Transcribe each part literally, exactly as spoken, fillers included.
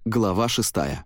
Глава шестая.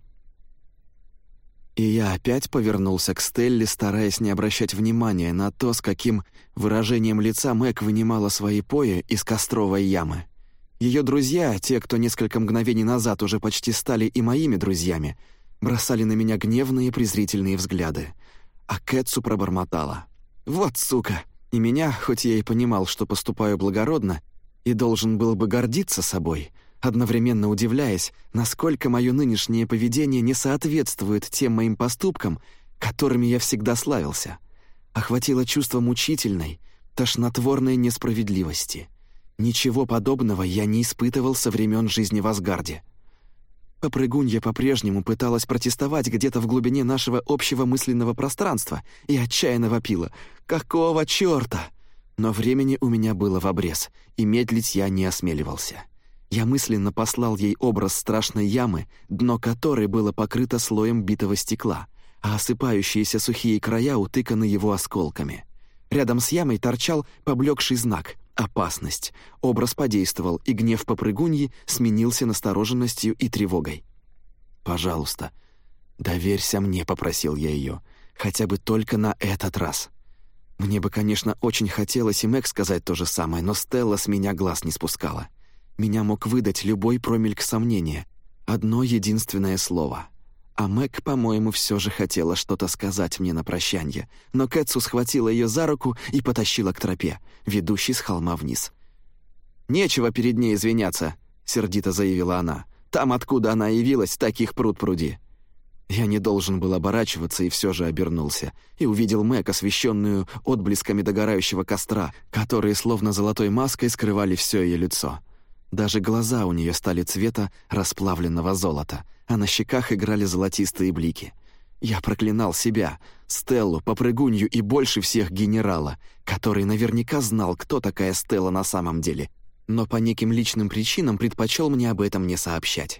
И я опять повернулся к Стелле, стараясь не обращать внимания на то, с каким выражением лица Мэг вынимала свои пои из костровой ямы. Ее друзья, те, кто несколько мгновений назад уже почти стали и моими друзьями, бросали на меня гневные презрительные взгляды. А Кэтсу пробормотала: «Вот сука!» И меня, хоть я и понимал, что поступаю благородно и должен был бы гордиться собой, одновременно удивляясь, насколько мое нынешнее поведение не соответствует тем моим поступкам, которыми я всегда славился. Охватило чувство мучительной, тошнотворной несправедливости. Ничего подобного я не испытывал со времен жизни в Асгарде. Попрыгунья по-прежнему пыталась протестовать где-то в глубине нашего общего мысленного пространства и отчаянно вопила: «Какого чёрта?». Но времени у меня было в обрез, и медлить я не осмеливался. Я мысленно послал ей образ страшной ямы, дно которой было покрыто слоем битого стекла, а осыпающиеся сухие края утыканы его осколками. Рядом с ямой торчал поблекший знак — опасность. Образ подействовал, и гнев попрыгуньи сменился настороженностью и тревогой. «Пожалуйста, доверься мне», — попросил я ее, — «хотя бы только на этот раз». Мне бы, конечно, очень хотелось и Мэг сказать то же самое, но Стелла с меня глаз не спускала. Меня мог выдать любой промельк сомнения. Одно единственное слово. А Мэг, по-моему, все же хотела что-то сказать мне на прощанье, но Кэтсу схватила ее за руку и потащила к тропе, ведущей с холма вниз. «Нечего перед ней извиняться», — сердито заявила она. «Там, откуда она явилась, таких пруд-пруди». Я не должен был оборачиваться и все же обернулся, и увидел Мэг, освещенную отблесками догорающего костра, которые словно золотой маской скрывали все ее лицо. Даже глаза у нее стали цвета расплавленного золота, а на щеках играли золотистые блики. Я проклинал себя, Стеллу, попрыгунью и больше всех генерала, который наверняка знал, кто такая Стелла на самом деле, но по неким личным причинам предпочел мне об этом не сообщать.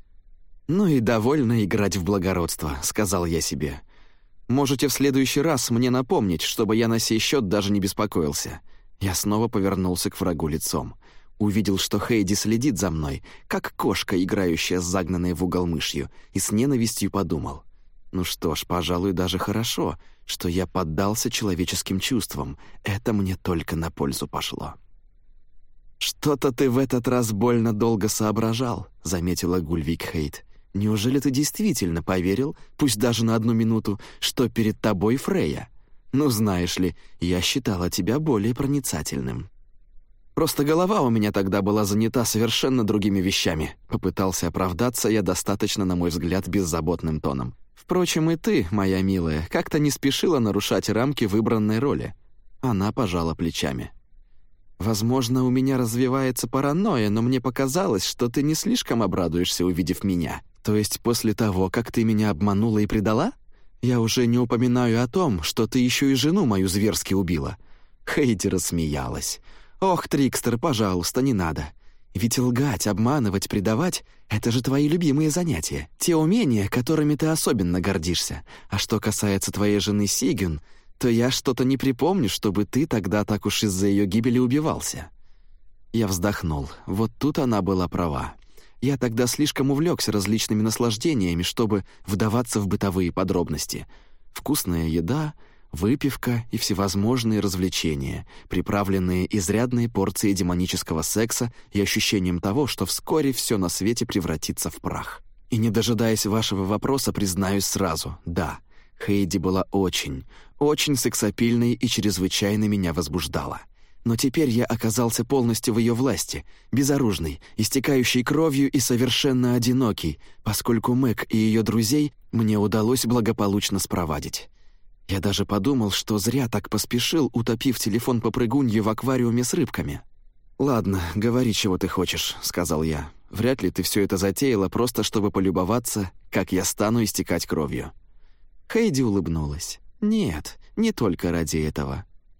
«Ну и довольно играть в благородство», — сказал я себе. «Можете в следующий раз мне напомнить, чтобы я на сей счет даже не беспокоился». Я снова повернулся к врагу лицом. Увидел, что Хейди следит за мной, как кошка, играющая с загнанной в угол мышью, и с ненавистью подумал: ну что ж, пожалуй, даже хорошо, что я поддался человеческим чувствам. Это мне только на пользу пошло. «Что-то ты в этот раз больно долго соображал», — заметила Гульвик Хейд. «Неужели ты действительно поверил, пусть даже на одну минуту, что перед тобой Фрейя? Ну, знаешь ли, я считала тебя более проницательным». «Просто голова у меня тогда была занята совершенно другими вещами», — попытался оправдаться я достаточно, на мой взгляд, беззаботным тоном. «Впрочем, и ты, моя милая, как-то не спешила нарушать рамки выбранной роли». Она пожала плечами. «Возможно, у меня развивается паранойя, но мне показалось, что ты не слишком обрадуешься, увидев меня. То есть после того, как ты меня обманула и предала? Я уже не упоминаю о том, что ты еще и жену мою зверски убила». Хейди рассмеялась. «Ох, Трикстер, пожалуйста, не надо. Ведь лгать, обманывать, предавать — это же твои любимые занятия, те умения, которыми ты особенно гордишься. А что касается твоей жены Сигюн, то я что-то не припомню, чтобы ты тогда так уж из-за ее гибели убивался». Я вздохнул. Вот тут она была права. Я тогда слишком увлекся различными наслаждениями, чтобы вдаваться в бытовые подробности. Вкусная еда, выпивка и всевозможные развлечения, приправленные изрядной порцией демонического секса и ощущением того, что вскоре все на свете превратится в прах. И не дожидаясь вашего вопроса, признаюсь сразу: да, Хейди была очень, очень сексапильной и чрезвычайно меня возбуждала. Но теперь я оказался полностью в ее власти, безоружный, истекающий кровью и совершенно одинокий, поскольку Мэг и ее друзей мне удалось благополучно спровадить. Я даже подумал, что зря так поспешил, утопив телефон попрыгуньи в аквариуме с рыбками. «Ладно, говори, чего ты хочешь», — сказал я. «Вряд ли ты все это затеяла просто, чтобы полюбоваться, как я стану истекать кровью». Хейди улыбнулась. «Нет, не только ради этого».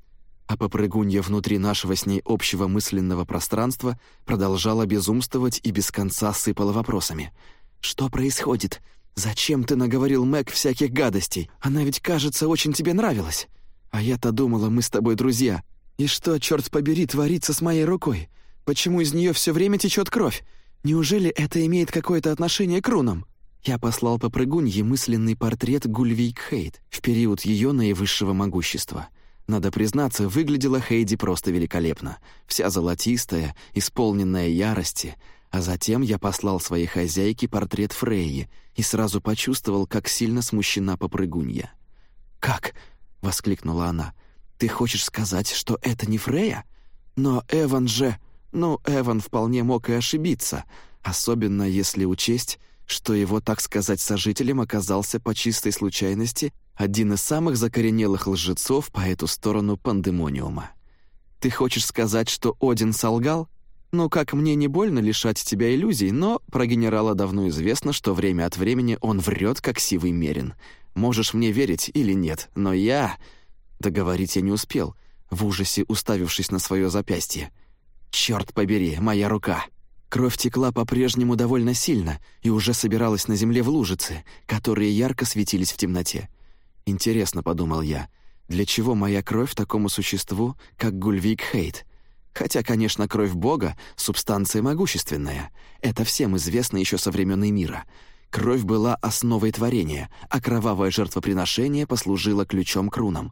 А попрыгунья внутри нашего с ней общего мысленного пространства продолжала безумствовать и без конца сыпала вопросами. «Что происходит? Зачем ты наговорил Мэг всяких гадостей? Она ведь, кажется, очень тебе нравилась. А я-то думала, мы с тобой друзья. И что, черт побери, творится с моей рукой? Почему из нее все время течет кровь? Неужели это имеет какое-то отношение к рунам?» Я послал попрыгунье мысленный портрет Гульвейк-Хейт в период ее наивысшего могущества. Надо признаться, выглядела Хейди просто великолепно, вся золотистая, исполненная ярости. А затем я послал своей хозяйке портрет Фрейи и сразу почувствовал, как сильно смущена попрыгунья. «Как?» — воскликнула она. «Ты хочешь сказать, что это не Фрейя? Но Эван же...» «Ну, Эван вполне мог и ошибиться, особенно если учесть, что его, так сказать, сожителем оказался по чистой случайности один из самых закоренелых лжецов по эту сторону пандемониума. Ты хочешь сказать, что Один солгал? Ну, как мне не больно лишать тебя иллюзий, но про генерала давно известно, что время от времени он врет, как сивый мерин. Можешь мне верить или нет, но я...» Договорить я не успел, в ужасе уставившись на свое запястье. «Черт побери, моя рука!» Кровь текла по-прежнему довольно сильно и уже собиралась на земле в лужицы, которые ярко светились в темноте. «Интересно», — подумал я, — «для чего моя кровь такому существу, как Гульвейк-Хейт? Хотя, конечно, кровь Бога — субстанция могущественная. Это всем известно еще со времен мира. Кровь была основой творения, а кровавое жертвоприношение послужило ключом к рунам».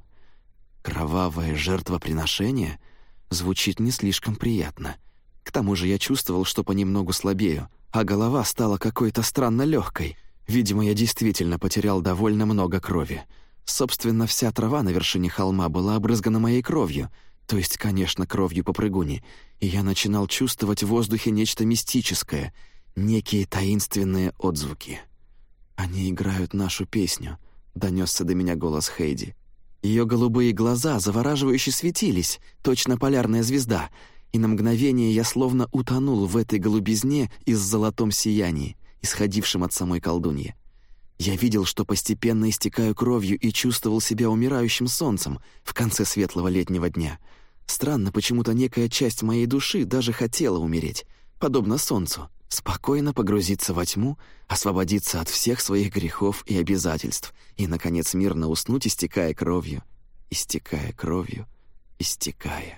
«Кровавое жертвоприношение?» Звучит не слишком приятно. К тому же я чувствовал, что понемногу слабею, а голова стала какой-то странно легкой. Видимо, я действительно потерял довольно много крови. Собственно, вся трава на вершине холма была обрызгана моей кровью, то есть, конечно, кровью попрыгуни, и я начинал чувствовать в воздухе нечто мистическое, некие таинственные отзвуки. «Они играют нашу песню», — донесся до меня голос Хейди. Ее голубые глаза завораживающе светились, точно полярная звезда, и на мгновение я словно утонул в этой голубизне и с золотом сиянии, исходившем от самой колдуньи. Я видел, что постепенно истекаю кровью и чувствовал себя умирающим солнцем в конце светлого летнего дня. Странно, почему-то некая часть моей души даже хотела умереть, подобно солнцу, спокойно погрузиться во тьму, освободиться от всех своих грехов и обязательств и, наконец, мирно уснуть, истекая кровью, истекая кровью, истекая.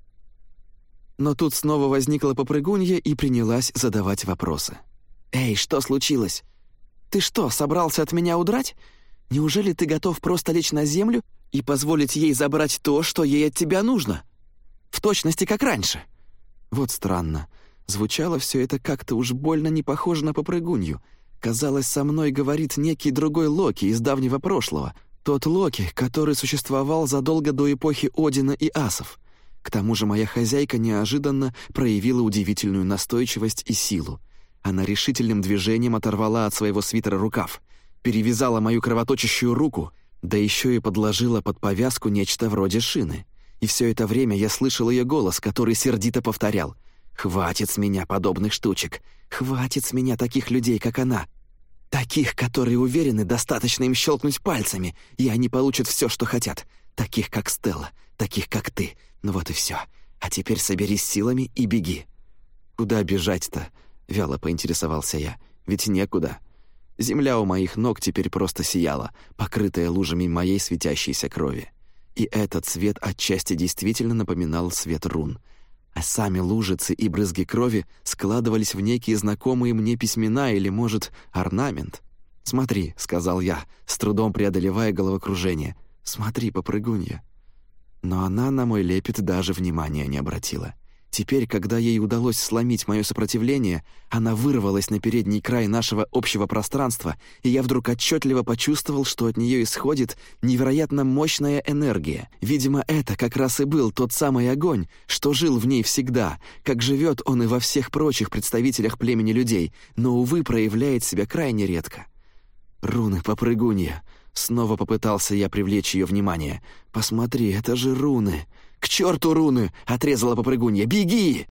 Но тут снова возникла попрыгунья и принялась задавать вопросы. «Эй, что случилось? Ты что, собрался от меня удрать? Неужели ты готов просто лечь на землю и позволить ей забрать то, что ей от тебя нужно? В точности, как раньше». Вот странно. Звучало все это как-то уж больно не похоже на попрыгунью. Казалось, со мной говорит некий другой Локи из давнего прошлого. Тот Локи, который существовал задолго до эпохи Одина и асов. К тому же моя хозяйка неожиданно проявила удивительную настойчивость и силу. Она решительным движением оторвала от своего свитера рукав, перевязала мою кровоточащую руку, да еще и подложила под повязку нечто вроде шины. И все это время я слышал ее голос, который сердито повторял: «Хватит с меня подобных штучек! Хватит с меня таких людей, как она! Таких, которые уверены, достаточно им щелкнуть пальцами, и они получат все, что хотят! Таких, как Стелла, таких, как ты! Ну вот и все! А теперь соберись силами и беги!» «Куда бежать-то?» — вяло поинтересовался я. «Ведь некуда!» Земля у моих ног теперь просто сияла, покрытая лужами моей светящейся крови. И этот цвет отчасти действительно напоминал свет рун. А сами лужицы и брызги крови складывались в некие знакомые мне письмена или, может, орнамент. «Смотри», — сказал я, с трудом преодолевая головокружение. «Смотри, попрыгунья». Но она на мой лепет даже внимания не обратила. Теперь, когда ей удалось сломить мое сопротивление, она вырвалась на передний край нашего общего пространства, и я вдруг отчетливо почувствовал, что от нее исходит невероятно мощная энергия. Видимо, это как раз и был тот самый огонь, что жил в ней всегда, как живет он и во всех прочих представителях племени людей, но, увы, проявляет себя крайне редко. «Руны, попрыгунья!» Снова попытался я привлечь ее внимание. «Посмотри, это же руны!» «К черту руны!» — отрезала попрыгунья. «Беги!»